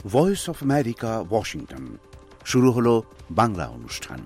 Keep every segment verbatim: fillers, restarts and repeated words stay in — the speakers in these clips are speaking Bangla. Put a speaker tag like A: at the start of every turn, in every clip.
A: Voice of America, Washington. শুরু হলো বাংলা অনুষ্ঠান।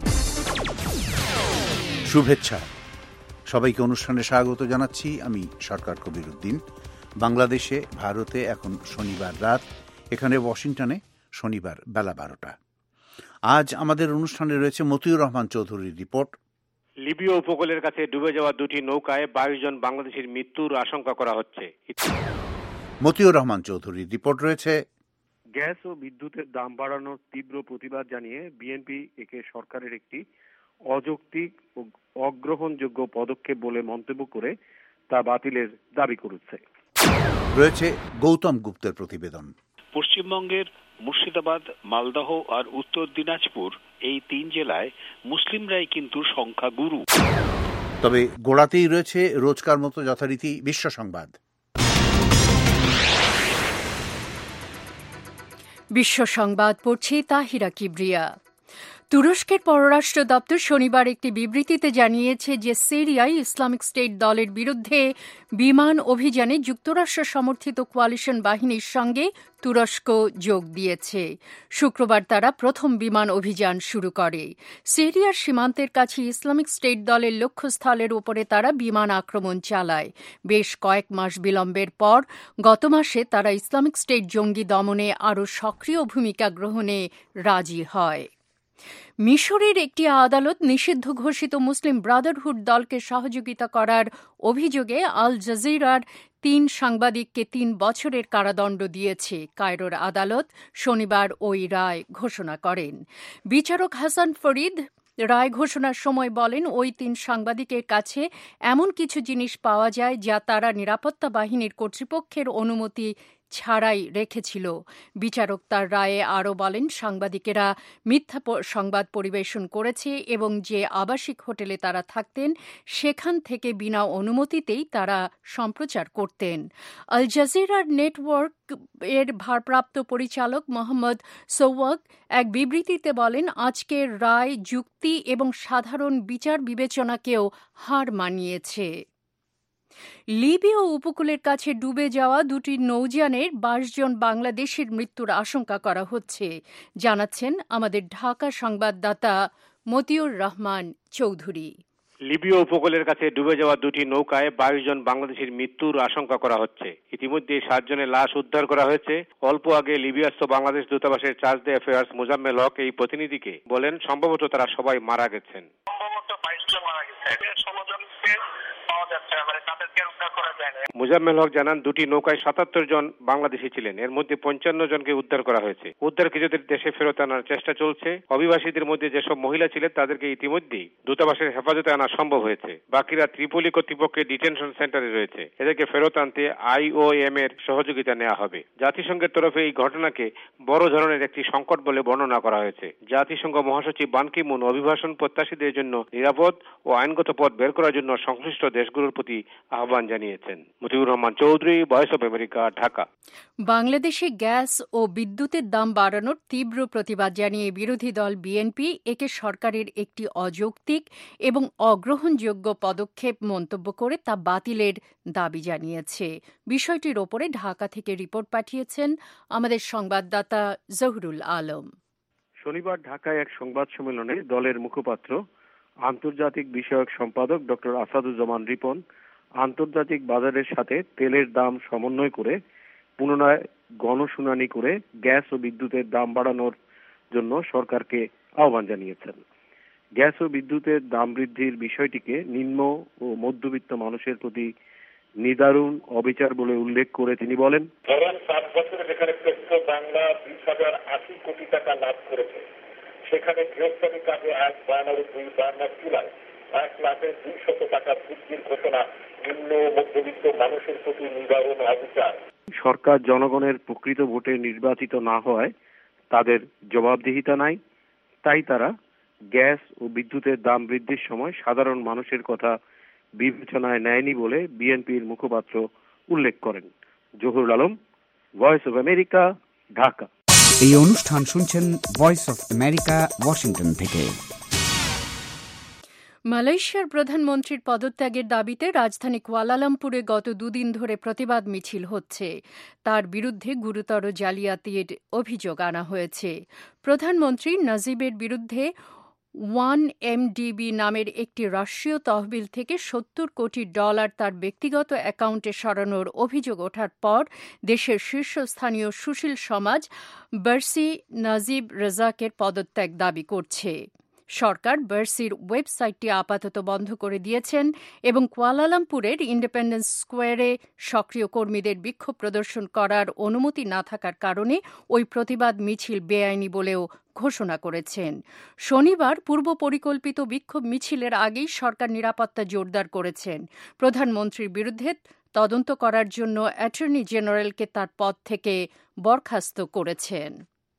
A: শুভেচ্ছা সবাইকে। অনুষ্ঠানে স্বাগত জানাচ্ছি আমি সরকার কবির উদ্দিন। বাংলাদেশে, ভারতে এখন শনিবার রাত, এখানে ওয়াশিংটনে শনিবার বেলা বারোটা। আজ আমাদের অনুষ্ঠানে রয়েছে মতিউর রহমান চৌধুরীর রিপোর্ট।
B: লিবীয় উপকূলের কাছে ডুবে যাওয়া দুটি নৌকায় বাইশ জন বাংলাদেশের মৃত্যুর আশঙ্কা করা হচ্ছে।
A: মতিউর রহমান চৌধুরীর রিপোর্ট রয়েছে।
C: গ্যাস ও বিদ্যুতের দাম বাড়ানোর তীব্র প্রতিবাদ জানিয়ে বিএনপি একে সরকারের একটি অযৌক্তিক ও অগ্রহণযোগ্য পদক্ষেপ বলে মন্তব্য করে তা বাতিলের দাবি করেছে।
A: রয়েছে গৌতম গুপ্তের প্রতিবেদন।
D: পশ্চিমবঙ্গের মুর্শিদাবাদ, মালদহ আর উত্তর দিনাজপুর এই তিন জেলায় মুসলিমরাই কিন্তু সংখ্যাগুরু।
A: তবে গোড়াতেই রয়েছে রোজকার মতো যথারীতি বিশ্ব সংবাদ।
E: বিশ্ব সংবাদ পড়ছি তাহিরা কিবরিয়া। তুরস্কের পররাষ্ট্র দপ্তর শনিবার একটি বিবৃতিতে জানিয়েছে যে সিরিয়ায় ইসলামিক স্টেট দলের বিরুদ্ধে বিমান অভিযানে যুক্তরাষ্ট্র সমর্থিত কোয়ালিশন বাহিনীর সঙ্গে তুরস্ক যোগ দিয়েছে। শুক্রবার তারা প্রথম বিমান অভিযান শুরু করে। সিরিয়ার সীমান্তের কাছে ইসলামিক স্টেট দলের লক্ষ্যস্থলের উপরে তারা বিমান আক্রমণ চালায়। বেশ কয়েক মাস বিলম্বের পর গত মাসে তারা ইসলামিক স্টেট জঙ্গি দমনে আরও সক্রিয় ভূমিকা গ্রহণে রাজি হয়। মিশরের একটি আদালত নিষিদ্ধ ঘোষিত মুসলিম ব্রাদারহুড দলকে সহযোগিতা করার অভিযোগে আল জাজিরার তিন সাংবাদিককে তিন বছরের কারাদণ্ড দিয়েছে। কায়রোর আদালত শনিবার ওই রায় ঘোষণা করেন। বিচারক হাসান ফরিদ রায় ঘোষণার সময় বলেন, ওই তিন সাংবাদিকের কাছে এমন কিছু জিনিস পাওয়া যায় যা তারা নিরাপত্তা বাহিনীর কর্তৃপক্ষের অনুমতি ছাড়াই রেখেছিল। বিচারক তার রায়ে আরও বলেন, সাংবাদিকেরা মিথ্যা সংবাদ পরিবেশন করেছে এবং যে আবাসিক হোটেলে তারা থাকতেন সেখান থেকে বিনা অনুমতিতেই তারা সম্প্রচার করতেন। আল জাজিরার নেটওয়ার্ক এর ভারপ্রাপ্ত পরিচালক মোহাম্মদ সৌওয়াক এক বিবৃতিতে বলেন, আজকের রায় যুক্তি এবং সাধারণ বিচার বিবেচনাকেও হার মানিয়েছে। লিবীয় উপকূলের কাছে ডুবে যাওয়া দুটি নৌযানের বাইশ জন বাংলাদেশের মৃত্যুর আশঙ্কা করা হচ্ছে, জানাচ্ছেন আমাদের ঢাকা সংবাদদাতা মতিউর রহমান চৌধুরী।
B: লিবীয় উপকূলের কাছে ডুবে যাওয়া দুটি নৌকায় বাইশ জন বাংলাদেশের মৃত্যুর আশঙ্কা করা হচ্ছে। ইতিমধ্যে সাত জনের লাশ উদ্ধার করা হয়েছে। অল্প আগে লিবিয়াস্থ বাংলাদেশ দূতাবাসের charge d' affaires Mozammel Haque এই প্রতিনিধিকে বলেন, সম্ভবত তারা সবাই মারা গেছেন। মোজাম্মেল হক জানান, দুটি নৌকায় সাতাত্তর জন বাংলাদেশি ছিলেন। এর মধ্যে পঞ্চান্ন জনকে উদ্ধার করা হয়েছে। উদ্ধারকৃতদের দেশে ফেরত আনার চেষ্টা চলছে। অভিবাসীদের মধ্যে যেসব মহিলা ছিলেন তাদেরকে ইতিমধ্যেই দূতাবাসের হেফাজতে আনা সম্ভব হয়েছে। বাকিরা ত্রিপোলি কর্তৃপক্ষের ডিটেনশন সেন্টারে রয়েছে। এদেরকে ফেরত আনতে আইওএম এর সহযোগিতা নেওয়া হবে। জাতিসংঘের তরফে এই ঘটনাকে বড় ধরনের একটি সংকট বলে বর্ণনা করা হয়েছে। জাতিসংঘ মহাসচিব বান কি মুন অভিবাসন প্রত্যাশীদের জন্য নিরাপদ ও আইনগত পথ বের করার জন্য সংশ্লিষ্ট দেশগুলোর প্রতি আহ্বান জানিয়েছেন। Motiur Rahman Chowdhury, voice of America, Dhaka.
E: বাংলাদেশে গ্যাস ও বিদ্যুতের দাম বাড়ানোর তীব্র প্রতিবাদ জানিয়ে বিরোধী দল বিএনপি একে সরকারের একটি অযৌক্তিক এবং অগ্রহণযোগ্য পদক্ষেপ মন্তব্য করে তা বাতিলের দাবি জানিয়েছে। বিষয়টির ওপরে ঢাকা থেকে রিপোর্ট পাঠিয়েছেন আমাদের সংবাদদাতা জহুরুল আলম।
C: শনিবার ঢাকায় এক সংবাদ সম্মেলনে দলের মুখপাত্র আন্তর্জাতিক বিষয়ক সম্পাদক ডক্টর আসাদুজ্জামান রিপন আন্তর্জাতিক বাজারের সাথে তেলের দাম সমন্বয় করে পুনরায় গণশুনানি করে গ্যাস ও বিদ্যুতের দাম বাড়ানোর জন্য সরকারকে আহ্বান জানিয়েছেন। গ্যাস ও বিদ্যুতের দাম বৃদ্ধির বিষয়টিকে নিম্ন ও মধ্যবিত্ত মানুষের প্রতি নিদারুণ অবিচার বলে উল্লেখ করে তিনি বলেন,
F: ধরেন সাত বছরে যেখানে পেট্রো বাংলা বিশ হাজার আশি কোটি টাকা লাভ করেছে, সেখানে গৃহস্থালী কাজে এক বার্নার দুই বার্নার চুলায় এক লাখের দুইশত টাকা বৃদ্ধির ঘোষণা নিম্ন মধ্যবিত্ত মানুষের প্রতি নিদারুণ অবিচার।
C: সরকার জনগণের প্রকৃত ভোটে নির্বাচিত না হওয়ায় তাদের জবাবদিহিতা নাই, তাই তারা গ্যাস ও বিদ্যুতের দাম বৃদ্ধির সময় সাধারণ মানুষের কথা বিবেচনায় নেয়নি বলে বিএনপির মুখপাত্র উল্লেখ করেন। Zahurul Alam, voice of America, Dhaka.
G: এই অনুষ্ঠান শুনছেন ভয়েস অফ আমেরিকা, ওয়াশিংটন থেকে।
E: মালয়েশিয়ার প্রধানমন্ত্রীর পদত্যাগের দাবিতে রাজধানী কুয়ালালামপুরে গত দুদিন ধরে প্রতিবাদ মিছিল হচ্ছে। তার বিরুদ্ধে গুরুতর জালিয়াতির অভিযোগ আনা হয়েছে। প্রধানমন্ত্রী নাজিবের বিরুদ্ধে ওয়ান এমডিবি নামের একটি রাষ্ট্রীয় তহবিল থেকে সত্তর কোটি ডলার তার ব্যক্তিগত অ্যাকাউন্টে সরানোর অভিযোগ ওঠার পর দেশের শীর্ষস্থানীয় সুশীল সমাজ বার্সি নাজিব রেজাকের পদত্যাগ দাবি করছে। সরকার বার্সির ওয়েবসাইটটি আপাতত বন্ধ করে দিয়েছেন এবং কুয়ালালামপুরের ইন্ডিপেন্ডেন্স স্কোয়ারে সক্রিয় কর্মীদের বিক্ষোভ প্রদর্শন করার অনুমতি না থাকার কারণে ওই প্রতিবাদ মিছিল বেআইনি বলেও ঘোষণা করেছেন। শনিবার পূর্ব পরিকল্পিত বিক্ষোভ মিছিলের আগেই সরকার নিরাপত্তা জোরদার করেছেন। প্রধানমন্ত্রীর বিরুদ্ধে তদন্ত করার জন্য অ্যাটর্নি জেনারেলকে তার পদ থেকে বরখাস্ত করেছেন।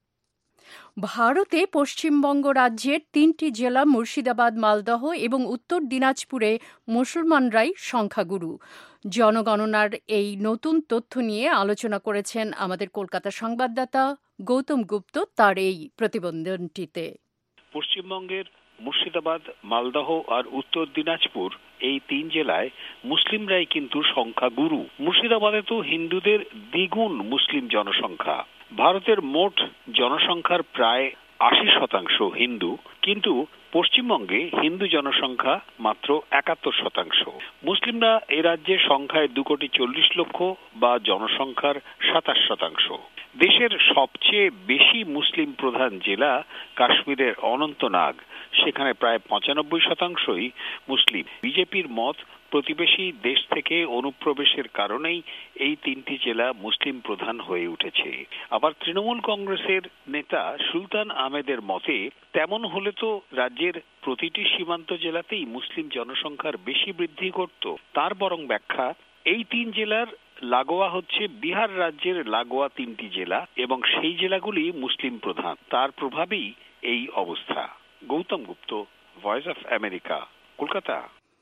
E: ভারতে পশ্চিমবঙ্গ রাজ্যের তিনটি জেলা মুর্শিদাবাদ, মালদহ এবং উত্তর দিনাজপুরে মুসলমানরাই সংখ্যাগুরু। জনগণনার এই নতুন তথ্য নিয়ে আলোচনা করেছেন আমাদের কলকাতা সংবাদদাতা গৌতম গুপ্ত তার এই প্রতিবেদনটিতে।
D: পশ্চিমবঙ্গের মুর্শিদাবাদ, মালদহ আর উত্তর দিনাজপুর এই তিন জেলায় মুসলিমরাই কিন্তু সংখ্যাগুরু। মুর্শিদাবাদে তো হিন্দুদের দ্বিগুণ মুসলিম জনসংখ্যা। ভারতের মোট জনসংখ্যার প্রায় আশি শতাংশ হিন্দু, কিন্তু পশ্চিমবঙ্গে হিন্দু জনসংখ্যা মাত্র একাত্তর শতাংশ। মুসলিমরা এ রাজ্যের সংখ্যায় দু কোটি চল্লিশ লক্ষ বা জনসংখ্যার সাতাশ শতাংশ। দেশের সবচেয়ে বেশি মুসলিম প্রধান জেলা কাশ্মীরের অনন্তনাগ, সেখানে প্রায় পঁচানব্বই শতাংশই মুসলিম। বিজেপির মত প্রতিবেশী দেশ থেকে অনুপ্রবেশের কারণেই এই তিনটি জেলা মুসলিম প্রধান হয়ে উঠেছে। আবার তৃণমূল কংগ্রেসের নেতা সুলতান আহমেদের মতে তেমন হলে তো রাজ্যের প্রতিটি সীমান্ত জেলাতেই মুসলিম জনসংখ্যার বেশি বৃদ্ধি ঘটত। তার বরং ব্যাখ্যা, এই তিন জেলার লাগোয়া হচ্ছে বিহার রাজ্যের লাগোয়া তিনটি জেলা এবং সেই জেলাগুলি মুসলিম প্রধান। তার প্রভাবেই এই অবস্থা। Gautam Gupta, voice of America, Kolkata.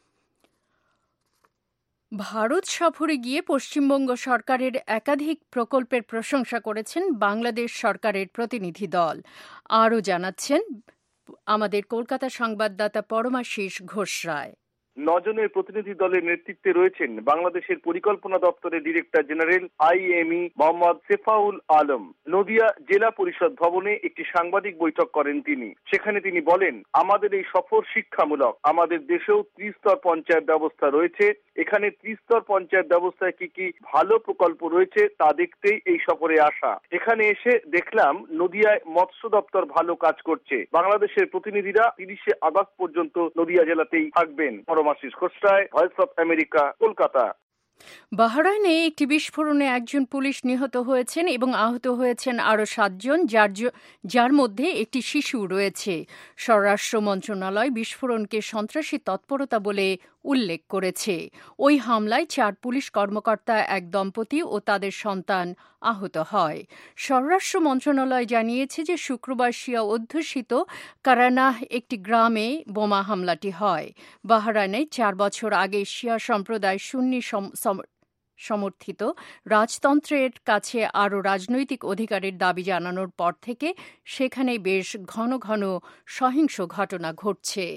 E: Bharat সফরে গিয়ে পশ্চিমবঙ্গ সরকারের একাধিক প্রকল্পের প্রশংসা করেছেন বাংলাদেশ সরকারের প্রতিনিধি দল। আরও জানাচ্ছেন আমাদের কলকাতা সংবাদদাতা পরমাশিস ঘোষ রায়।
G: নজনের প্রতিনিধি দলের নেতৃত্বে রয়েছেন বাংলাদেশের পরিকল্পনা দপ্তরের director general IME Mohammad Sefaul Alam. Nadia জেলা পরিষদ ভবনে একটি সাংবাদিক বৈঠক করেন তিনি। সেখানে তিনি বলেন, আমাদের এই সফর শিক্ষামূলক। আমাদের দেশেও ত্রিস্তর পঞ্চায়েত ব্যবস্থা রয়েছে। এখানে ত্রিস্তর পঞ্চায়েত ব্যবস্থায় কি কি ভালো প্রকল্প রয়েছে তা দেখতেই এই সফরে আসা। এখানে এসে দেখলাম নদিয়ায় মৎস্য দপ্তর ভালো কাজ করছে। বাংলাদেশের প্রতিনিধিরা তিরিশে আগস্ট পর্যন্ত নদিয়া জেলাতেই থাকবেন। Voice of America, Kolkata.
E: বাহরাইনে একটি বিস্ফোরণে একজন পুলিশ নিহত হয়েছেন এবং আহত হয়েছেন আরও সাতজন, যার যার মধ্যে একটি শিশু রয়েছে। স্বরাষ্ট্র মন্ত্রণালয় বিস্ফোরণকে সন্ত্রাসী তৎপরতা বলে উল্লেখ করেছে। ওই হামলায় চার পুলিশ কর্মকর্তা, এক দম্পতি ও তাদের সন্তান আহত হয়। স্বরাষ্ট্র মন্ত্রণালয় জানিয়েছে যে শুক্রবার শিয়া অধ্যুষিত কারানাহ একটি গ্রামে বোমা হামলাটি হয়। বাহরাইনে চার বছর আগে শিয়া সম্প্রদায় সুন্নি সমর্থিত রাজতন্ত্রের কাছে আরও রাজনৈতিক অধিকারের দাবি জানানোর পর থেকে সেখানে বেশ ঘন ঘন সহিংস ঘটনা ঘটছে।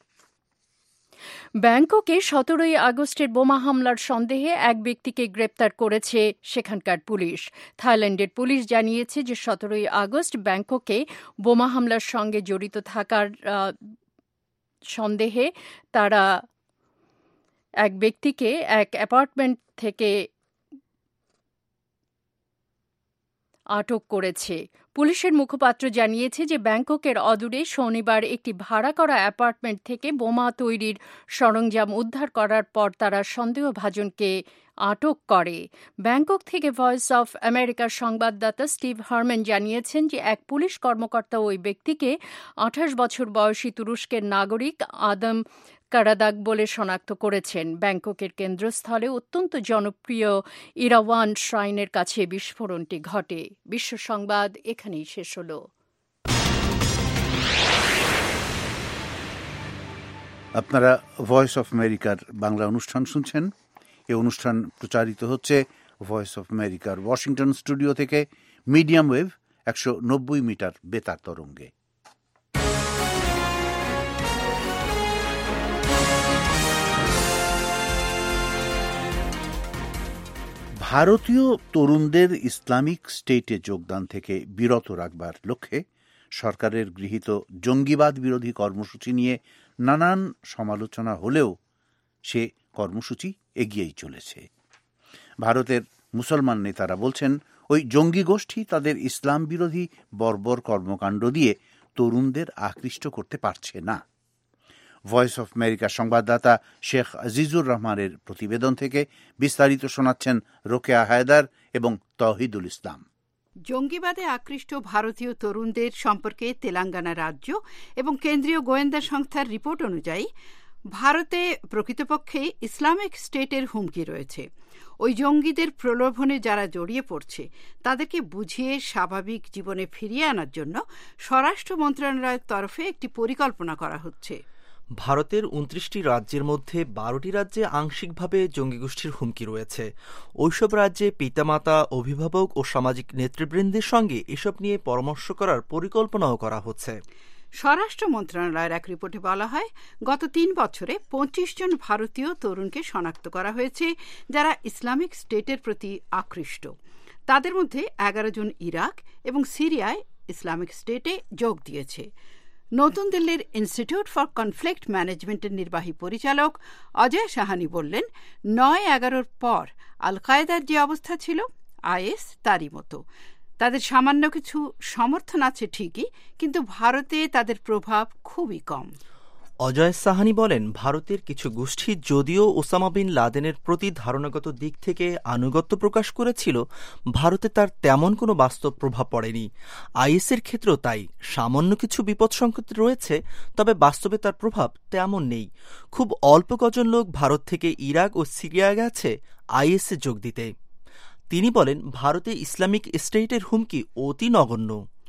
E: ব্যাংককে সতেরোই আগস্টের বোমা হামলার সন্দেহে এক ব্যক্তিকে গ্রেপ্তার করেছে সেখানকার পুলিশ। থাইল্যান্ডের পুলিশ জানিয়েছে যে সতেরোই আগস্ট ব্যাংককে বোমা হামলার সঙ্গে জড়িত থাকার সন্দেহে তারা এক ব্যক্তিকে এক অ্যাপার্টমেন্ট থেকে আটক করেছে। পুলিশের মুখপাত্র জানিয়েছে যে ব্যাংককের অদূরে শনিবার একটি ভাড়া করা অ্যাপার্টমেন্ট থেকে বোমা তৈরির সরঞ্জাম উদ্ধার করার পর তারা সন্দেহভাজনকে আটক করে। ব্যাংকক থেকে ভয়েস অফ আমেরিকার সংবাদদাতা স্টিভ হারম্যান জানিয়েছেন যে এক পুলিশ কর্মকর্তা ওই ব্যক্তিকে আঠাশ বছর বয়সী তুরস্কের নাগরিক আদম কারাদাগ বলে শনাক্ত করেছেন। ব্যাংককের কেন্দ্রস্থলে অত্যন্ত জনপ্রিয় ইরাওয়ান শ্রাইনের কাছে বিস্ফোরণটি ঘটে। বিশ্ব সংবাদ এখানেই শেষ হল।
A: আপনারা ভয়েস অফ আমেরিকার বাংলা অনুষ্ঠান শুনছেন। এই অনুষ্ঠান প্রচারিত হচ্ছে ভয়েস অফ আমেরিকার ওয়াশিংটন স্টুডিও থেকে মিডিয়াম ওয়েভ একশো নব্বই মিটার বেতার তরঙ্গে। ভারতীয় তরুণদের ইসলামিক স্টেটে যোগদান থেকে বিরত রাখবার লক্ষ্যে সরকারের গৃহীত জঙ্গিবাদ বিরোধী কর্মসূচি নিয়ে নানান সমালোচনা হলেও সে কর্মসূচি এগিয়েই চলেছে। ভারতের মুসলমান নেতারা বলছেন, ওই জঙ্গি গোষ্ঠী তাদের ইসলাম বিরোধী বর্বর কর্মকাণ্ড দিয়ে তরুণদের আকৃষ্ট করতে পারছে না। ভয়েস অফ আমেরিকার সংবাদদাতা শেখ আজিজুর রহমানের প্রতিবেদন থেকে বিস্তারিত শোনাচ্ছেন রোকেয়া হায়দার এবং তৌহিদুল ইসলাম।
H: জঙ্গিবাদে আকৃষ্ট ভারতীয় তরুণদের সম্পর্কে তেলেঙ্গানা রাজ্য এবং কেন্দ্রীয় গোয়েন্দা সংস্থার রিপোর্ট অনুযায়ী ভারতে প্রকৃতপক্ষে ইসলামিক স্টেটের হুমকি রয়েছে। ওই জঙ্গিদের প্রলোভনে যারা জড়িয়ে পড়ছে তাদেরকে বুঝিয়ে স্বাভাবিক জীবনে ফিরিয়ে আনার জন্য স্বরাষ্ট্র মন্ত্রণালয়ের তরফে একটি পরিকল্পনা করা হচ্ছে।
I: ভারতের উনত্রিশটি রাজ্যের মধ্যে বারোটি রাজ্যে আংশিকভাবে জঙ্গি গোষ্ঠীর হুমকি রয়েছে। ওইসব রাজ্যে পিতামাতা, অভিভাবক ও সামাজিক নেতৃবৃন্দের সঙ্গে এসব নিয়ে পরামর্শ করার পরিকল্পনাও করা হচ্ছে।
H: স্বরাষ্ট্র মন্ত্রণালয়ের এক রিপোর্টে বলা হয়, গত তিন বছরে পঁচিশ জন ভারতীয় তরুণকে শনাক্ত করা হয়েছে যারা ইসলামিক স্টেটের প্রতি আকৃষ্ট। তাদের মধ্যে এগারো জন ইরাক এবং সিরিয়ায় ইসলামিক স্টেটে যোগ দিয়েছে। নতুন দিল্লির ইনস্টিটিউট ফর কনফ্লিক্ট ম্যানেজমেন্টের নির্বাহী পরিচালক অজয় সাহানি বললেন, নয় এগারোর পর আল কায়েদার যে অবস্থা ছিল আইএস তারই মতো। তাদের সামান্য কিছু সমর্থন আছে ঠিকই, কিন্তু ভারতে তাদের প্রভাব খুবই কম।
I: অজয় সাহানি বলেন, ভারতের কিছু গোষ্ঠী যদিও ওসামা বিন লাদেনের প্রতি ধারণাগত দিক থেকে আনুগত্য প্রকাশ করেছিল, ভারতে তার তেমন কোনো বাস্তব প্রভাব পড়েনি। আইএসের ক্ষেত্রেও তাই। সামান্য কিছু বিপদ সংকেত রয়েছে, তবে বাস্তবে তার প্রভাব তেমন নেই। খুব অল্প কজন লোক ভারত থেকে ইরাক ও সিরিয়া গেছে আইএসে যোগ দিতে। তিনি বলেন, ভারতে ইসলামিক স্টেটের হুমকি অতি নগণ্য।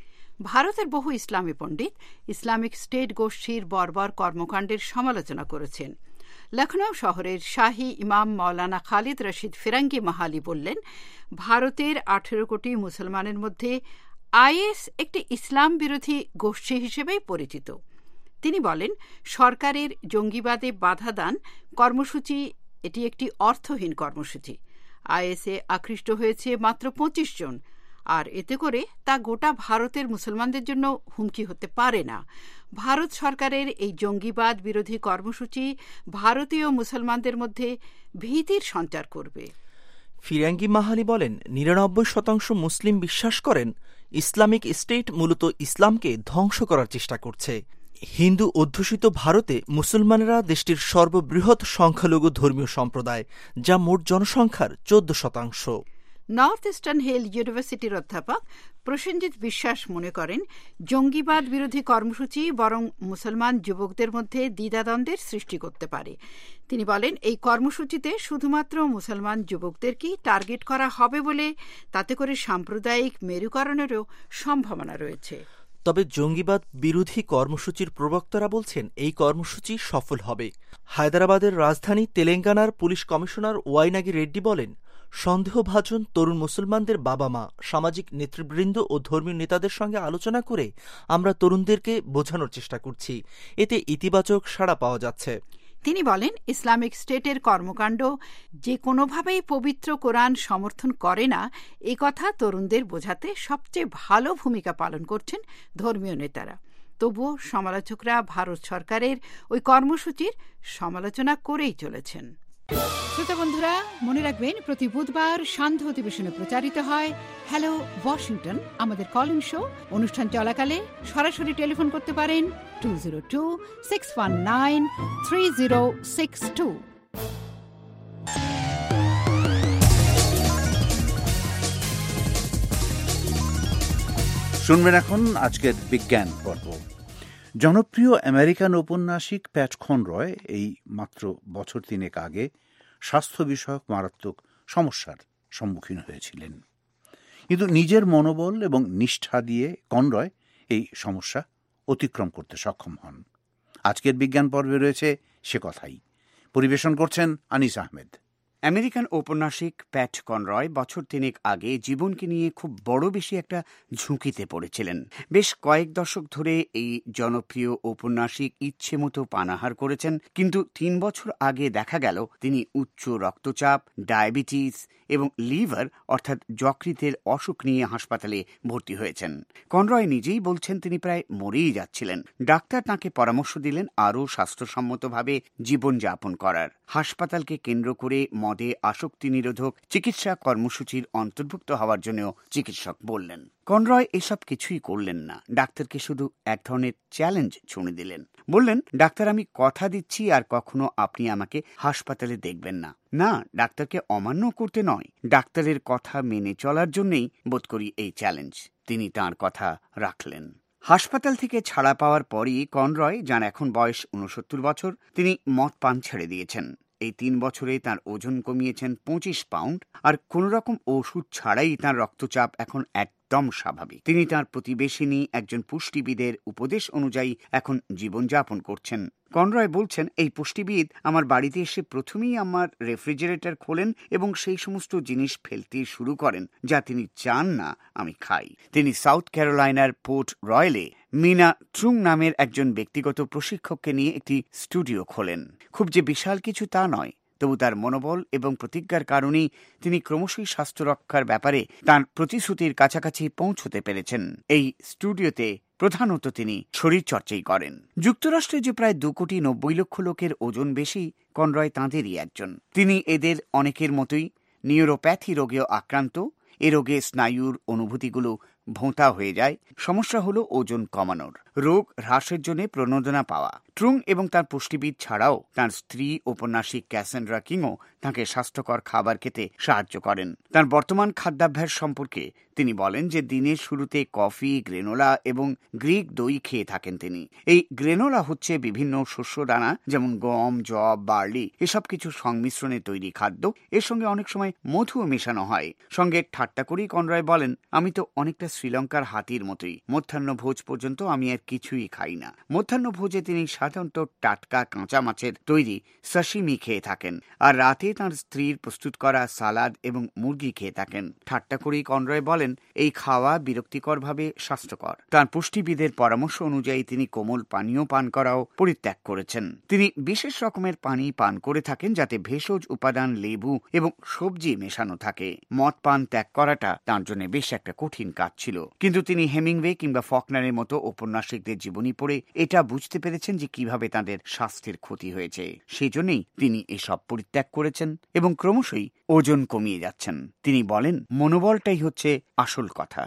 H: ভারতের বহু ইসলামী পণ্ডিত ইসলামিক স্টেট গোষ্ঠীর বর্বর কর্মকাণ্ডের সমালোচনা করেছেন। লখনৌ শহরের শাহী ইমাম মৌলানা খালিদ রশিদ ফিরাঙ্গি মাহালি বললেন, ভারতের আঠেরো কোটি মুসলমানের মধ্যে আইএস একটি ইসলাম বিরোধী গোষ্ঠী হিসেবেই পরিচিত। তিনি বলেন, সরকারের জঙ্গিবাদে বাধা দান কর্মসূচি এটি একটি অর্থহীন কর্মসূচি। আইএসে আকৃষ্ট হয়েছে মাত্র পঁচিশ জন, আর এতে করে তা গোটা ভারতের মুসলমানদের জন্য হুমকি হতে পারে না। ভারত সরকারের এই জঙ্গিবাদ বিরোধী কর্মসূচি ভারতীয় মুসলমানদের মধ্যে ভীতির সঞ্চার করবে।
I: ফিরাঙ্গি মাহালি বলেন, নিরানব্বই শতাংশ মুসলিম বিশ্বাস করেন ইসলামিক স্টেট মূলত ইসলামকে ধ্বংস করার চেষ্টা করছে। হিন্দু অধ্যুষিত ভারতে মুসলমানেরা দেশটির সর্ববৃহৎ সংখ্যালঘু ধর্মীয় সম্প্রদায়, যা মোট জনসংখ্যার চোদ্দ শতাংশ।
H: নর্থ ইস্টার্ন হিল ইউনিভার্সিটির অধ্যাপক প্রসেনজিৎ বিশ্বাস মনে করেন, জঙ্গিবাদ বিরোধী কর্মসূচি বরং মুসলমান যুবকদের মধ্যে দ্বিধাদ্বন্দ্বের সৃষ্টি করতে পারে। তিনি বলেন, এই কর্মসূচিতে শুধুমাত্র মুসলমান যুবকদেরকেই টার্গেট করা হবে বলে তাতে করে সাম্প্রদায়িক মেরুকরণেরও সম্ভাবনা রয়েছে।
I: তবে জঙ্গিবাদ বিরোধী কর্মসূচির প্রবক্তারা বলছেন, এই কর্মসূচি সফল হবে। হায়দ্রাবাদের রাজধানী তেলেঙ্গানার পুলিশ কমিশনার ওয়াইনাগি রেড্ডি বলেন, সন্দেহভাজন তরুণ মুসলমানদের বাবা মা, সামাজিক নেতৃবৃন্দ ও ধর্মীয় নেতাদের সঙ্গে আলোচনা করে আমরা তরুণদেরকে বোঝানোর চেষ্টা করছি। এতে ইতিবাচক সাড়া পাওয়া যাচ্ছে।
H: তিনি বলেন, ইসলামিক স্টেটের কর্মকাণ্ড যে কোনোভাবেই পবিত্র কোরআন সমর্থন করে না, এ কথা তরুণদের বোঝাতে সবচেয়ে ভালো ভূমিকা পালন করছেন ধর্মীয় নেতারা। তবুও সমালোচকরা ভারত সরকারের ওই কর্মসূচির সমালোচনা করেই চলেছেন। শ্রোতা বন্ধুরা, মনে রাখবেন, প্রতি বুধবার সান্ধ্য অধিবেশনে প্রচারিত হয় হ্যালো ওয়াশিংটন, আমাদের কলিং শো। অনুষ্ঠান চলাকালে সরাসরি টেলিফোন করতে পারেন two zero two six one nine three zero six two.
A: শুনবেন এখন আজকের বিজ্ঞান পর্ব। জনপ্রিয় আমেরিকান ঔপন্যাসিক প্যাট কনরয় এই মাত্র বছর তিনেক আগে স্বাস্থ্য বিষয়ক মারাত্মক সমস্যার সম্মুখীন হয়েছিলেন, কিন্তু নিজের মনোবল এবং নিষ্ঠা দিয়ে কনরয় এই সমস্যা অতিক্রম করতে সক্ষম হন। আজকের বিজ্ঞান পর্বে রয়েছে সে কথাই। পরিবেশন করছেন আনিস আহমেদ।
J: আমেরিকান ঔপন্যাসিক প্যাট কনরয় বছর তিনেক আগে জীবনকে নিয়ে খুব বড় বেশি একটা ঝুঁকিতে পড়েছিলেন। বেশ কয়েক দশক ধরে এই জনপ্রিয় ঔপন্যাসিক ইচ্ছে মতো পানাহার করেছেন, কিন্তু তিন বছর আগে দেখা গেল তিনি উচ্চ রক্তচাপ, ডায়াবেটিস এবং লিভার অর্থাৎ যকৃতের অসুখ নিয়ে হাসপাতালে ভর্তি হয়েছেন। কনরয় নিজেই বলছেন তিনি প্রায় মরেই যাচ্ছিলেন। ডাক্তার তাঁকে পরামর্শ দিলেন আরও স্বাস্থ্যসম্মতভাবে জীবনযাপন করার। হাসপাতালকে কেন্দ্র করে মদে আসক্তি নিরোধক চিকিৎসা কর্মসূচির অন্তর্ভুক্ত হওয়ার জন্য চিকিৎসক বললেন। কনরয় এসব কিছুই করলেন না, ডাক্তারকে শুধু এক ধরনের চ্যালেঞ্জ ছুঁড়ে দিলেন। বললেন, ডাক্তার আমি কথা দিচ্ছি আর কখনো আপনি আমাকে হাসপাতালে দেখবেন না। না, ডাক্তারকে অমান্য করতে নয়, ডাক্তারের কথা মেনে চলার জন্যই বোধ করি এই চ্যালেঞ্জ। তিনি তাঁর কথা রাখলেন। হাসপাতাল থেকে ছাড়া পাওয়ার পরই কনরয়, যার এখন বয়স উনসত্তর বছর, তিনি মদ পান ছেড়ে দিয়েছেন। এই তিন বছরে তার ওজন কমিয়েছেন পঁচিশ পাউন্ড, আর কোনো রকম ওষুধ ছাড়াই তার রক্তচাপ এখন একদম স্বাভাবিক। তিনি তার প্রতিবেশিনী, একজন পুষ্টিবিদের উপদেশ অনুযায়ী এখন জীবনযাপন করছেন। কনরয় বলছেন, এই পুষ্টিবিদ আমার বাড়িতে এসে প্রথমেই আমার রেফ্রিজারেটর খোলেন এবং সেই সমস্ত জিনিস ফেলতে শুরু করেন যা তিনি চান না আমি খাই। তিনি সাউথ ক্যারোলাইনার পোর্ট রয়েলে মিনা ট্রুং নামের একজন ব্যক্তিগত প্রশিক্ষককে নিয়ে একটি স্টুডিও খোলেন। খুব যে বিশাল কিছু তা নয়, তবু তার মনোবল এবং প্রতিজ্ঞার কারণেই তিনি ক্রমশই স্বাস্থ্য রক্ষার ব্যাপারে তাঁর প্রতিশ্রুতির কাছাকাছি পৌঁছতে পেরেছেন। এই স্টুডিওতে প্রধানত তিনি শরীরচর্চাই করেন। যুক্তরাষ্ট্রে যে প্রায় দু কোটি নব্বই লক্ষ লোকের ওজন বেশি, কনরয় তাঁদেরই একজন। তিনি এদের অনেকের মতোই নিউরোপ্যাথি রোগেও আক্রান্ত। এ রোগে স্নায়ুর অনুভূতিগুলো ভোঁতা হয়ে যায়। সমস্যা হলো ওজন কমানোর, রোগ হ্রাসের জন্য প্রণোদনা পাওয়া। ট্রুং এবং তার পুষ্টিবিদ ছাড়াও তার স্ত্রী ঔপন্যাসিক ক্যাসেন্ড্রা কিংও তাঁকে স্বাস্থ্যকর খাবার খেতে সাহায্য করেন। তার বর্তমান খাদ্যাভ্যাস সম্পর্কে তিনি বলেন যে দিনের শুরুতে কফি, গ্রেনোলা এবং গ্রিক দই খেয়ে থাকেন তিনি। এই গ্রেনোলা হচ্ছে বিভিন্ন শস্য দানা, যেমন গম, জব, বার্লি, এসব কিছু সংমিশ্রণে তৈরি খাদ্য। এর সঙ্গে অনেক সময় মধুও মেশানো হয়। সঙ্গে ঠাট্টা করেই কনরয় বলেন, আমি তো অনেকটা শ্রীলঙ্কার হাতির মতোই। মধ্যাহ্ন ভোজ পর্যন্ত আমি আর কিছুই খাই না। মধ্যাহ্ন ভোজে তিনি সাধারণত টাটকা কাঁচা মাছের তৈরি সাশিমি খেয়ে থাকেন, আর রাতে তাঁর স্ত্রীর প্রস্তুত করা সালাদ এবং মুরগি খেয়ে থাকেন। ঠাট্টা করেই কনরয় বলেন, এই খাওয়া বিরক্তিকরভাবে স্বাস্থ্যকর। তাঁর পুষ্টিবিদের পরামর্শ অনুযায়ী তিনি কোমল পানীয় পান করাও পরিত্যাগ করেছেন। তিনি বিশেষ রকমের পানি পান করে থাকেন যাতে ভেষজ উপাদান, লেবু এবং সবজি মেশানো থাকে। মদ পান ত্যাগ করাটা তাঁর জন্য বেশ একটা কঠিন কাজ ছিল, কিন্তু তিনি হেমিংওয়ে কিংবা ফকনারের মতো ঔপন্যাসিকদের জীবনী পড়ে এটা বুঝতে পেরেছেন যে কিভাবে তাদের স্বাস্থ্যের ক্ষতি হয়েছে। সেই জন্যই তিনি এসব পরিত্যাগ করেছেন এবং ক্রমশই ওজন কমিয়ে যাচ্ছেন। তিনি বলেন, মনোবলটাই হচ্ছে আসল কথা।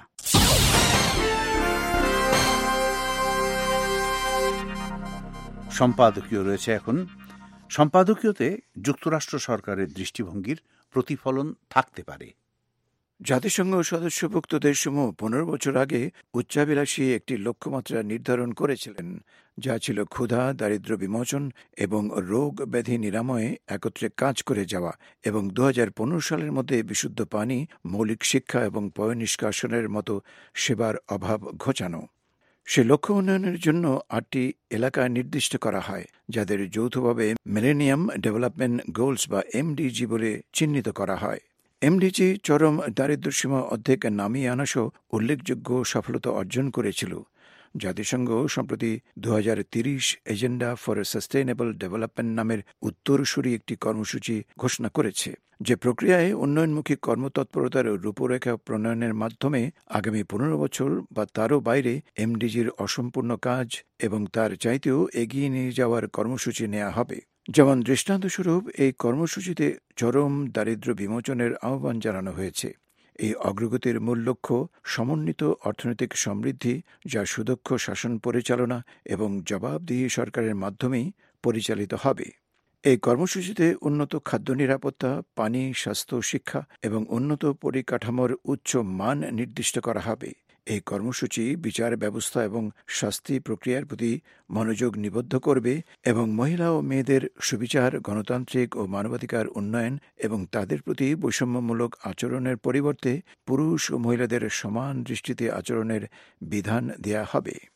A: সম্পাদকীয় রয়েছে এখন। সম্পাদকীয়তে যুক্তরাষ্ট্র সরকারের দৃষ্টিভঙ্গির প্রতিফলন থাকতে পারে।
K: জাতিসংঘ সদস্যভুক্ত দেশসমূহ পনেরো বছর আগে উচ্চাভিলাষী একটি লক্ষ্যমাত্রা নির্ধারণ করেছিলেন, যা ছিল ক্ষুধা, দারিদ্র্য বিমোচন এবং রোগ ব্যাধি নিরাময়ে একত্রে কাজ করে যাওয়া, এবং দু হাজার পনেরো সালের মধ্যে বিশুদ্ধ পানি, মৌলিক শিক্ষা এবং পয়ঃনিষ্কাশনের মতো সেবার অভাব ঘোচানো। সে লক্ষ্য উন্নয়নের জন্য আটটি এলাকা নির্দিষ্ট করা হয়, যাদের যৌথভাবে মিলেনিয়াম ডেভেলপমেন্ট গোলস বা এমডিজি বলে চিহ্নিত করা হয়। এমডিজি চরম দারিদ্র্যসীমা অর্ধেক নামিয়ে আনাসহ উল্লেখযোগ্য সফলতা অর্জন করেছিল। জাতিসংঘ সম্প্রতি দু হাজার তিরিশ এজেন্ডা ফর সাস্টেইনেবল ডেভেলপমেন্ট নামের উত্তরসূরি একটি কর্মসূচি ঘোষণা করেছে, যে প্রক্রিয়ায় উন্নয়নমুখী কর্মতৎপরতার রূপরেখা প্রণয়নের মাধ্যমে আগামী পনেরো বছর বা তারও বাইরে এমডিজির অসম্পূর্ণ কাজ এবং তার চাইতেও এগিয়ে নিয়ে যাওয়ার কর্মসূচি নেওয়া হবে। যেমন দৃষ্টান্তস্বরূপ এই কর্মসূচিতে চরম দারিদ্র্য বিমোচনের আহ্বান জানানো হয়েছে। এই অগ্রগতির মূল লক্ষ্য সমন্বিত অর্থনৈতিক সমৃদ্ধি, যা সুদক্ষ শাসন পরিচালনা এবং জবাবদিহি সরকারের মাধ্যমেই পরিচালিত হবে। এই কর্মসূচিতে উন্নত খাদ্য নিরাপত্তা, পানি, স্বাস্থ্য, শিক্ষা এবং উন্নত পরিকাঠামোর উচ্চ মান নির্দিষ্ট করা হবে। এই কর্মসূচি বিচার ব্যবস্থা এবং শাস্তি প্রক্রিয়ার প্রতি মনোযোগ নিবদ্ধ করবে এবং মহিলা ও মেয়েদের সুবিচার, গণতান্ত্রিক ও মানবাধিকার উন্নয়ন এবং তাদের প্রতি বৈষম্যমূলক আচরণের পরিবর্তে পুরুষ ও মহিলাদের সমান দৃষ্টিতে আচরণের বিধান দেয়া হবে।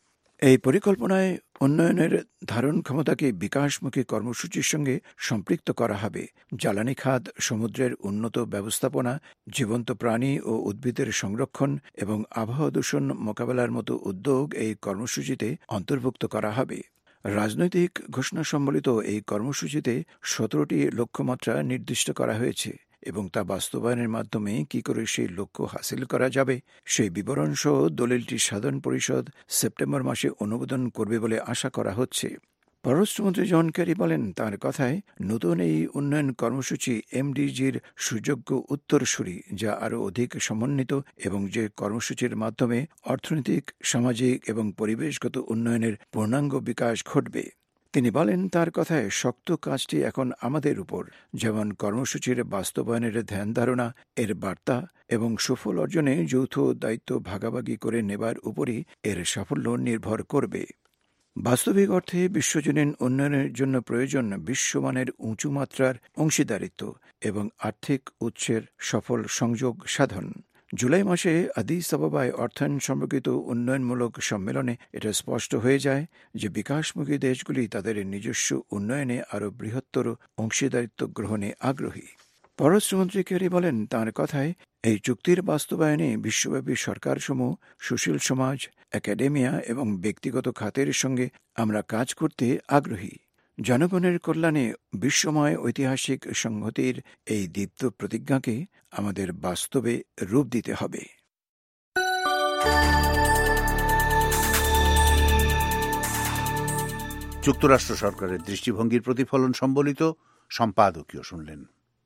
K: এই পরিকল্পনায় উন্নয়নের ধারণ ক্ষমতাকে বিকাশমুখী কর্মসূচির সঙ্গে সম্পৃক্ত করা হবে। জ্বালানি খাত, সমুদ্রের উন্নত ব্যবস্থাপনা, জীবন্ত প্রাণী ও উদ্ভিদের সংরক্ষণ এবং আবহাওয়া দূষণ মোকাবেলার মতো উদ্যোগ এই কর্মসূচিতে অন্তর্ভুক্ত করা হবে। রাজনৈতিক ঘোষণা সম্বলিত এই কর্মসূচিতে সতেরোটি লক্ষ্যমাত্রা নির্দিষ্ট করা হয়েছে এবং তা বাস্তবায়নের মাধ্যমে কি করে সেই লক্ষ্য হাসিল করা যাবে সেই বিবরণ সহ দলিলটি সাধারণ পরিষদ সেপ্টেম্বর মাসে অনুমোদন করবে বলে আশা করা হচ্ছে। পররাষ্ট্রমন্ত্রী জন ক্যারি বলেন, তাঁর কথায় নতুন এই উন্নয়ন কর্মসূচি এমডিজির সুযোগ্য উত্তরসূরি, যা আরও অধিক সমন্বিত এবং যে কর্মসূচির মাধ্যমে অর্থনৈতিক, সামাজিক এবং পরিবেশগত উন্নয়নের পূর্ণাঙ্গ বিকাশ ঘটবে। তিনি বলেন, তার কথায় শক্ত কাজটি এখন আমাদের উপর, যেমন কর্মসূচির বাস্তবায়নের ধ্যান ধারণা, এর বার্তা এবং সুফল অর্জনে যৌথ দায়িত্ব ভাগাভাগি করে নেবার উপরই এর সাফল্য নির্ভর করবে। বাস্তবিক অর্থে বিশ্বজনীন উন্নয়নের জন্য প্রয়োজন বিশ্বমানের উঁচু মাত্রার অংশীদারিত্ব এবং আর্থিক উৎসের সফল সংযোগ সাধন। জুলাই মাসে আদিস আবাবায় অর্থায়ন সম্পর্কিত উন্নয়নমূলক সম্মেলনে এটা স্পষ্ট হয়ে যায় যে বিকাশমুখী দেশগুলি তাদের নিজস্ব উন্নয়নে আরও বৃহত্তর অংশীদারিত্ব গ্রহণে আগ্রহী। পররাষ্ট্রমন্ত্রী কেরি বলেন, তাঁর কথায় এই চুক্তির বাস্তবায়নে বিশ্বব্যাপী সরকারসমূহ, সুশীল সমাজ, একাডেমিয়া এবং ব্যক্তিগত খাতের সঙ্গে আমরা কাজ করতে আগ্রহী। জনগণের কল্যাণে বিশ্বময় ঐতিহাসিক সংহতির এই দীপ্ত প্রতিজ্ঞাকে আমাদের বাস্তবে রূপ দিতে হবে।
A: যুক্তরাষ্ট্র সরকারের দৃষ্টিভঙ্গির প্রতিফলন সম্বলিত সম্পাদকীয় শুনলেন।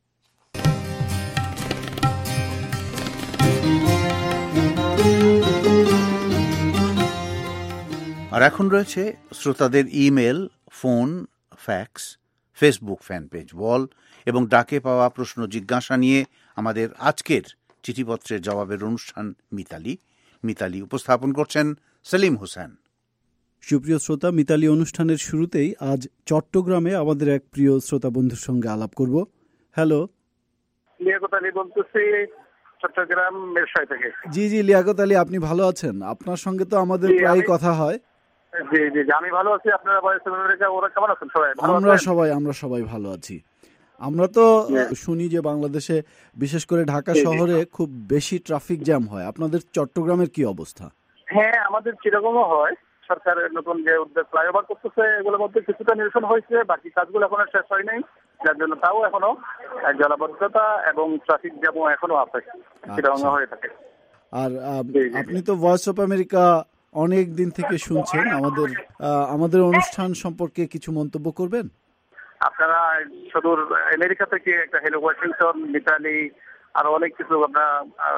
A: আর এখন রয়েছে শ্রোতাদের email, phone, fax, Facebook fan page wall এবং ডাকে পাওয়া প্রশ্ন জিজ্ঞাসা নিয়ে আমাদের আজকের চিঠিপত্রের জবাবের অনুষ্ঠান মিতালি। মিতালি উপস্থাপন করছেন সেলিম হোসেন।
L: সুপ্রিয় শ্রোতা, মিতালি অনুষ্ঠানের শুরুতেই আজ চট্টগ্রামে আমাদের এক প্রিয় শ্রোতা বন্ধুর সঙ্গে আলাপ করব। হ্যালো,
M: লিয়াকত আলী বলতেছি, চট্টগ্রাম মেরসাই থেকে।
L: জি জি লিয়াকত আলী, আপনি ভালো আছেন? আপনার সঙ্গে তো আমাদের প্রায় কথা হয়।
M: জি জি আমি ভালো আছি। আপনারা ওরা কেমন আছেন? সবাই
L: আমরা সবাই আমরা সবাই ভালো আছি। আমরা তো শুনি যে বাংলাদেশে বিশেষ করে ঢাকা শহরে খুব বেশি ট্রাফিক জ্যাম হয়। আপনাদের চট্টগ্রামের কি অবস্থা?
M: হ্যাঁ, আমাদের সেরকমও হয়। সরকারের নতুন যে উদ্যোগ ফ্লাইওভার করতেছে, এগুলোর মধ্যে কিছুটা নিরসন হয়েছে, বাকি কাজগুলো এখনো শেষ হয় নাই, যার জন্য তাও এখনো জলাবদ্ধতা এবং ট্রাফিক জ্যামও এখনো আছে, সেটা হয়ে থাকে।
L: আর আপনি তো ভয়েস অফ আমেরিকা অনেক দিন থেকে শুনছেন, আমাদের আমাদের অনুষ্ঠান সম্পর্কে কিছু মন্তব্য করবেন?
M: আপনারা সুদূর আমেরিকা থেকে একটা হ্যালো ওয়াশিংটন, মিতালি আরো অনেক কিছু আপনারা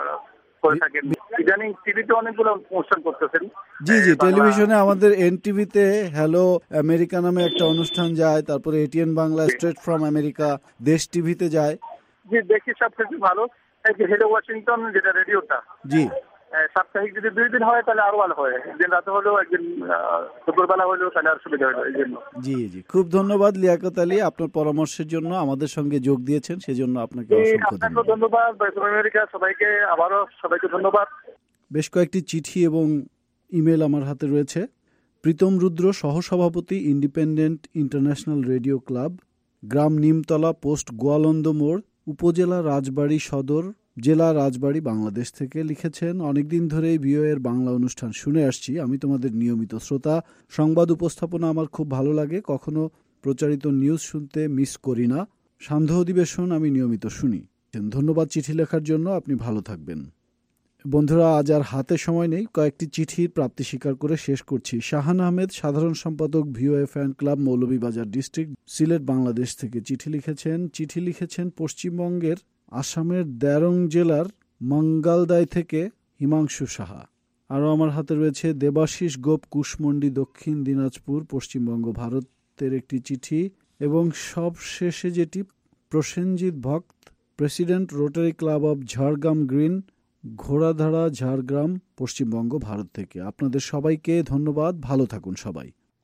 M: করে থাকেন। ইদানিং টিভিতে অনেকগুলো অনুষ্ঠান করতেছেন।
L: জি জি টেলিভিশনে আমাদের এনটিভিতে হ্যালো আমেরিকা নামে একটা অনুষ্ঠান যায়, তারপরে ATN Bangla, straight from America, Desh টিভিতে যায়।
M: জি, দেখি সবকিছু ভালো। এই যে হ্যালো ওয়াশিংটন যেটা রেডিওটা, জি সাপ্তাহিক যদি দুই দিন হয় তাহলে আরো ভালো হয়। একদিন রাতে হলেও একদিন দুপুরবেলা হলেও তাহলে আর সুবিধা হলো। এই জন্য জি জি
L: খুব ধন্যবাদ লিয়াকত আলী, আপনার পরামর্শের জন্য আমাদের সঙ্গে যোগ দিয়েছেন, সেজন্য আপনাকে অসংখ্য
M: ধন্যবাদ। আমেরিকা সবাইকে আবারও সবাইকে ধন্যবাদ।
L: বেশ কয়েকটি চিঠি এবং ইমেল আমার হাতে রয়েছে। প্রীতম রুদ্র, সহসভাপতি, ইন্ডিপেন্ডেন্ট ইন্টারন্যাশনাল রেডিও ক্লাব, গ্রাম নিমতলা, পোস্ট গোয়ালন্দ মোড়, উপজেলা রাজবাড়ী সদর, জেলা রাজবাড়ী, বাংলাদেশ থেকে লিখেছেন, অনেকদিন ধরেই ভিওএর বাংলা অনুষ্ঠান শুনে আসছি। আমি তোমাদের নিয়মিত শ্রোতা। সংবাদ উপস্থাপনা আমার খুব ভালো লাগে, কখনো প্রচারিত নিউজ শুনতে মিস করি না। সান্ধ্য অধিবেশন আমি নিয়মিত শুনি। ধন্যবাদ চিঠি লেখার জন্য, আপনি ভালো থাকবেন। বন্ধুরা, আজ আর হাতে সময় নেই, কয়েকটি চিঠির প্রাপ্তি স্বীকার করে শেষ করছি। শাহান আহমেদ, সাধারণ সম্পাদক, VOA fan club, Moulvibazar district, Sylhet, Bangladesh থেকে চিঠি লিখেছেন। চিঠি লিখেছেন পশ্চিমবঙ্গের আসামের দেরং জেলার মঙ্গালদায় থেকে হিমাংশু সাহা। আরও আমার হাতে রয়েছে দেবাশিস গোপ, কুশমন্ডি, দক্ষিণ দিনাজপুর, পশ্চিমবঙ্গ, ভারতের একটি চিঠি। এবং সব শেষে যেটি, Prosenjit Bhakta, president, Rotary club of Jhargram green, Ghoradhara, Jhargram, Paschimbanga, Bharat থেকে। আপনাদের সবাইকে ধন্যবাদ, ভালো থাকুন সবাই।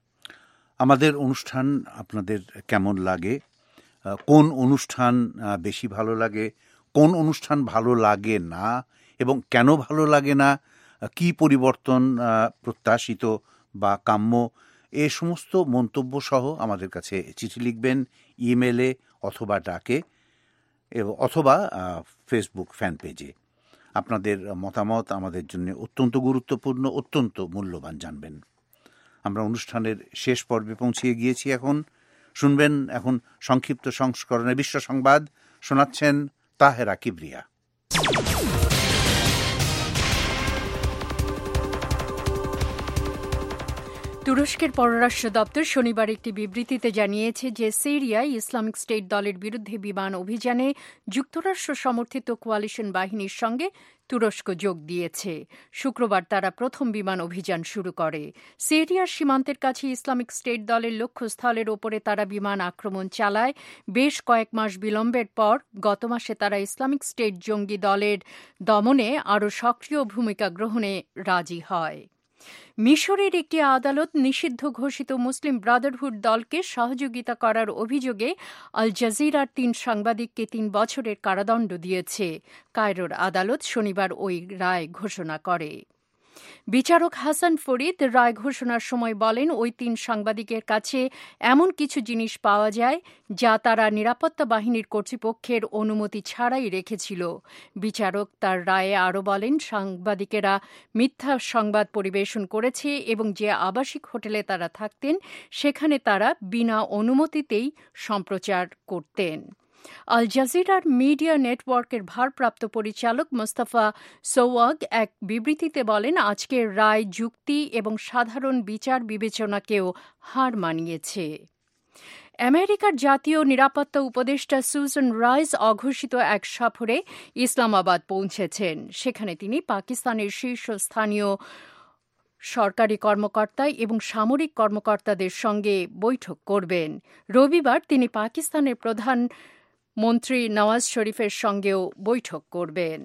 A: আমাদের অনুষ্ঠান আপনাদের কেমন লাগে? কোন অনুষ্ঠান বেশি ভালো লাগে, কোন অনুষ্ঠান ভালো লাগে না এবং কেন ভালো লাগে না, কি পরিবর্তন প্রত্যাশিত বা কাম্য এ সমস্ত মন্তব্য সহ আমাদের কাছে চিঠি লিখবেন ইমেলে অথবা ডাকে অথবা ফেসবুক ফ্যান পেজে। আপনাদের মতামত আমাদের জন্য অত্যন্ত গুরুত্বপূর্ণ, অত্যন্ত মূল্যবান জানবেন। আমরা অনুষ্ঠানের শেষ পর্বে পৌঁছিয়ে গিয়েছি। এখন শুনবেন এখন সংক্ষিপ্ত সংস্করণে বিশ্ব সংবাদ, শোনাচ্ছেন তাহেরা কিবরিয়া।
E: তুরস্কের পররাষ্ট্র দপ্তর শনিবার একটি বিবৃতিতে জানিয়েছে যে সিরিয়ায় ইসলামিক স্টেট দলের বিরুদ্ধে বিমান অভিযানে যুক্তরাষ্ট্র সমর্থিত কোয়ালিশন বাহিনীর সঙ্গে তুরস্ক যোগ দিয়েছে। শুক্রবার তারা প্রথম বিমান অভিযান শুরু করে। সিরিয়ার সীমান্তের কাছে ইসলামিক স্টেট দলের লক্ষ্যস্থলের ওপরে তারা বিমান আক্রমণ চালায়। বেশ কয়েক মাস বিলম্বের পর গত মাসে তারা ইসলামিক স্টেট জঙ্গি দলের দমনে আরও সক্রিয় ভূমিকা গ্রহণে রাজি হয়। মিশরের একটি আদালত নিষিদ্ধ ঘোষিত মুসলিম ব্রাদারহুড দলকে সহযোগিতা করার অভিযোগে আল জাজিরার তিন সাংবাদিককে তিন বছরের কারাদণ্ড দিয়েছে। কায়রোর আদালত শনিবার ওই রায় ঘোষণা করে। বিচারক হাসান ফরিদ রায় ঘোষণার সময় বলেন, ওই তিন সাংবাদিকের কাছে এমন কিছু জিনিস পাওয়া যায় যা তারা নিরাপত্তা বাহিনীর কর্তৃপক্ষের অনুমতি ছাড়াই রেখেছিল। বিচারক তার রায়ে আরও বলেন, সাংবাদিকেরা মিথ্যা সংবাদ পরিবেশন করেছে এবং যে আবাসিক হোটেলে তারা থাকতেন সেখানে তারা বিনা অনুমতিতেই সম্প্রচার করতেন। আল জাজিরার মিডিয়া নেটওয়ার্কের ভারপ্রাপ্ত পরিচালক মোস্তফা সওয়াগ এক বিবৃতিতে বলেন, আজকের রায় যুক্তি এবং সাধারণ বিচার বিবেচনাকেও হার মানিয়েছে। আমেরিকার জাতীয় নিরাপত্তা উপদেষ্টা সুজান রাইস অঘোষিত এক সফরে ইসলামাবাদ পৌঁছেছেন। সেখানে তিনি পাকিস্তানের শীর্ষস্থানীয় সরকারি কর্মকর্তা এবং সামরিক কর্মকর্তাদের সঙ্গে বৈঠক করবেন। রবিবার তিনি পাকিস্তানের প্রধান মন্ত্রী নওয়াজ শরীফের সঙ্গেও বৈঠক করবেন।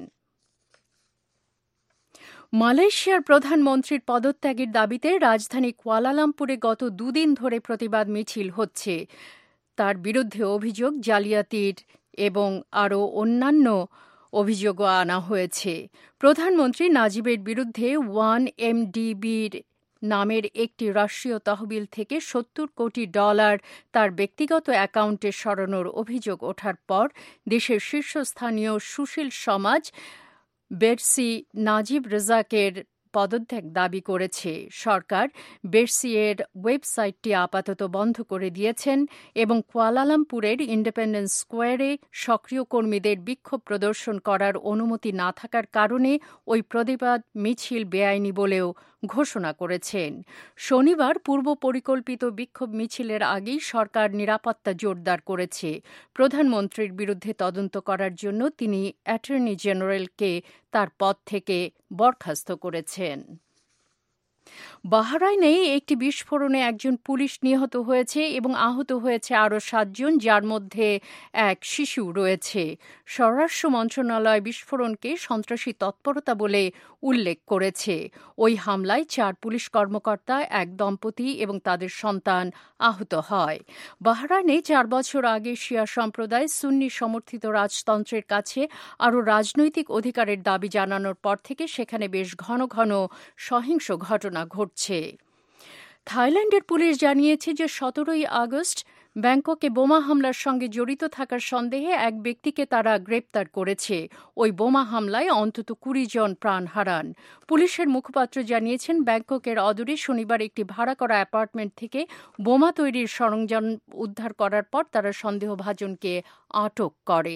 E: মালয়েশিয়ার প্রধানমন্ত্রীর পদত্যাগের দাবিতে রাজধানী কুয়ালালামপুরে গত দুদিন ধরে প্রতিবাদ মিছিল হচ্ছে। তার বিরুদ্ধে অভিযোগ জালিয়াতির এবং আরও অন্যান্য অভিযোগও আনা হয়েছে। প্রধানমন্ত্রী নাজিবের বিরুদ্ধে ওয়ান এমডিবির নামের একটি রাষ্ট্রীয় তহবিল থেকে সত্তর কোটি ডলার তার ব্যক্তিগত অ্যাকাউন্টে সরানোর অভিযোগ ওঠার পর দেশের শীর্ষস্থানীয় সুশীল সমাজ বেরসি নাজিব রেজাকের পদত্যাগ দাবি করেছে। সরকার বেরসিয়ের ওয়েবসাইটটি আপাতত বন্ধ করে দিয়েছেন এবং কুয়ালালামপুরের ইন্ডিপেন্ডেন্স স্কোয়ারে সক্রিয় কর্মীদের বিক্ষোভ প্রদর্শন করার অনুমতি না থাকার কারণে ওই প্রতিবাদ মিছিল বেআইনি বলেও ঘোষণা করেছেন। শনিবার পূর্ব পরিকল্পিত বিক্ষোভ মিছিলের আগেই সরকার নিরাপত্তা জোরদার করেছে। প্রধানমন্ত্রীর বিরুদ্ধে তদন্ত করার জন্য তিনি অ্যাটর্নি জেনারেলকে তার পদ থেকে বরখাস্ত করেছেন। বাহরাইনে একটি বিস্ফোরণে একজন পুলিশ নিহত হয়েছে এবং আহত হয়েছে আরও সাতজন, যার মধ্যে এক শিশু রয়েছে। স্বরাষ্ট্র মন্ত্রণালয় বিস্ফোরণকে সন্ত্রাসী তৎপরতা বলে উল্লেখ করেছে। ওই হামলায় চার পুলিশ কর্মকর্তা, এক দম্পতি এবং তাদের সন্তান আহত হয়। বাহরাইনে চার বছর আগে শিয়া সম্প্রদায় সুন্নি সমর্থিত রাজতন্ত্রের কাছে আরও রাজনৈতিক অধিকারের দাবি জানানোর পর থেকে সেখানে বেশ ঘন ঘন সহিংস ঘটনা ঘটছে। থাইল্যান্ডের পুলিশ জানিয়েছে যে সতেরোই আগস্ট ব্যাংককে বোমা হামলার সঙ্গে জড়িত থাকার সন্দেহে এক ব্যক্তিকে তারা গ্রেপ্তার করেছে। ওই বোমা হামলায় অন্তত কুড়ি জন প্রাণ হারান। পুলিশের মুখপাত্র জানিয়েছেন, ব্যাংককের অদূরে শনিবার একটি ভাড়া করা অ্যাপার্টমেন্ট থেকে বোমা তৈরির সরঞ্জাম উদ্ধার করার পর তারা সন্দেহভাজনকে আটক করে।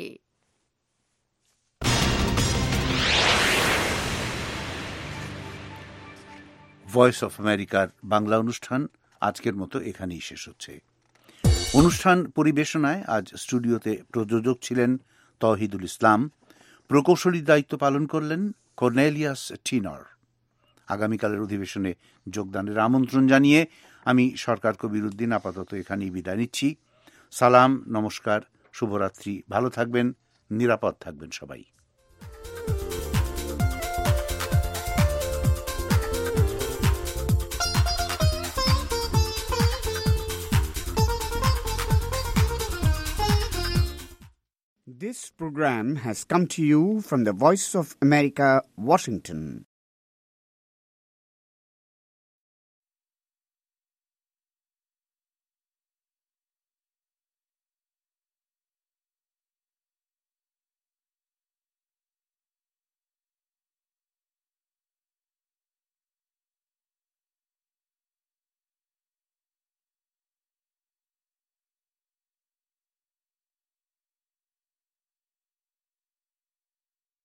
A: ভয়েস অফ আমেরিকার বাংলা অনুষ্ঠান আজকের মতো এখানেই শেষ হচ্ছে। অনুষ্ঠান পরিবেশনায় আজ স্টুডিওতে প্রযোজক ছিলেন তৌহিদুল ইসলাম, প্রকৌশলীর দায়িত্ব পালন করলেন কর্নেলিয়াস টিনর। আগামীকালের অধিবেশনে যোগদানের আমন্ত্রণ জানিয়ে আমি সরকার কবির উদ্দিন আপাতত এখানেই বিদায় নিচ্ছি। সালাম, নমস্কার, শুভরাত্রি, ভালো থাকবেন, নিরাপদ থাকবেন সবাই।
J: This program has come to you from the Voice of America, Washington.